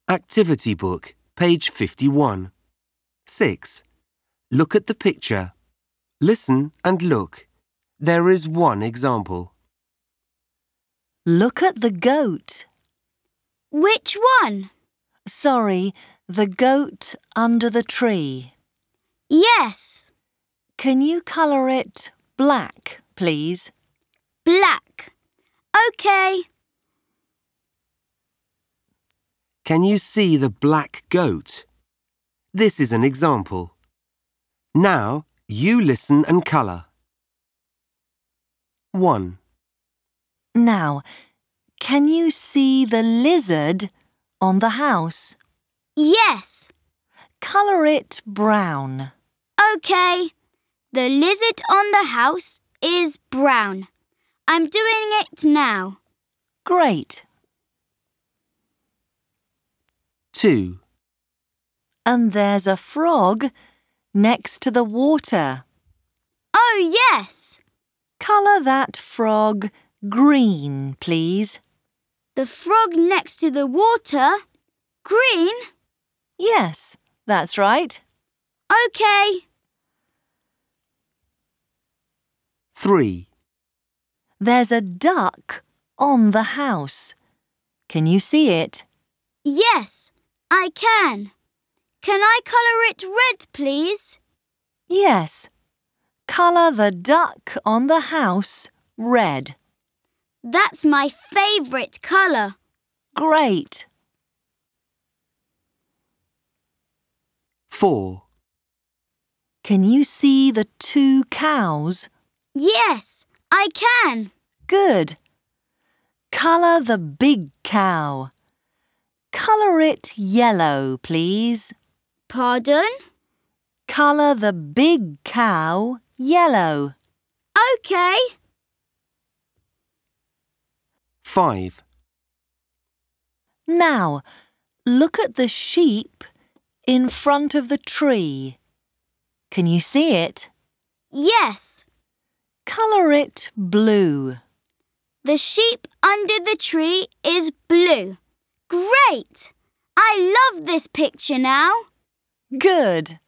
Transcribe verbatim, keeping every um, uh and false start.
Activity book, page fifty-one. six. Look at the picture. Listen and look. There is one example. Look at the goat. Which one? Sorry, the goat under the tree. Yes. Can you colour it black, please? Black. OK. Can you see the black goat? This is an example. Now you listen and colour. one. Now, can you see the lizard on the house? Yes. Colour it brown. OK. The lizard on the house is brown. I'm doing it now. Great. two. And there's a frog next to the water. Oh, yes. Colour that frog green, please. The frog next to the water? Green? Yes, that's right. OK. three. There's a duck on the house. Can you see it? Yes, I can. Can I colour it red, please? Yes. Colour the duck on the house red. That's my favourite colour. Great. four. Can you see the two cows? Yes, I can. Good. Colour the big cow. Colour it yellow, please. Pardon? Colour the big cow yellow. OK. five. Now, look at the sheep in front of the tree. Can you see it? Yes. Colour it blue. The sheep under the tree is blue. Great! I love this picture now. Good.